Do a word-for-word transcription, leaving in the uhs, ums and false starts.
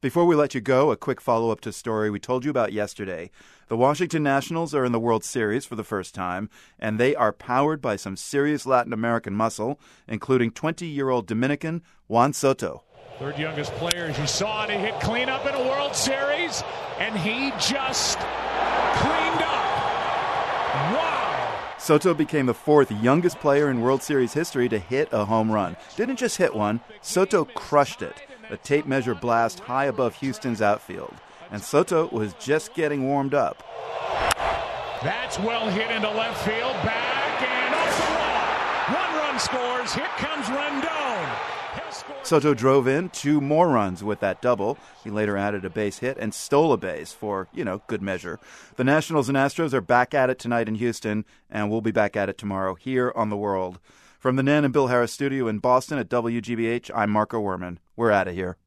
Before we let you go, a quick follow-up to a story we told you about yesterday. The Washington Nationals are in the World Series for the first time, and they are powered by some serious Latin American muscle, including twenty-year-old Dominican Juan Soto. Third youngest player, as you saw it, he hit cleanup in a World Series, and he just cleaned up. Wow! Soto became the fourth youngest player in World Series history to hit a home run. Didn't just hit one, Soto crushed it. A tape measure blast high above Houston's outfield. And Soto was just getting warmed up. That's well hit into left field, back, and off the wall. One run scores. Here comes Rendon. Soto drove in two more runs with that double. He later added a base hit and stole a base for, you know, good measure. The Nationals and Astros are back at it tonight in Houston, and we'll be back at it tomorrow here on The World. From the Nan and Bill Harris studio in Boston at W G B H, I'm Marco Werman. We're out of here.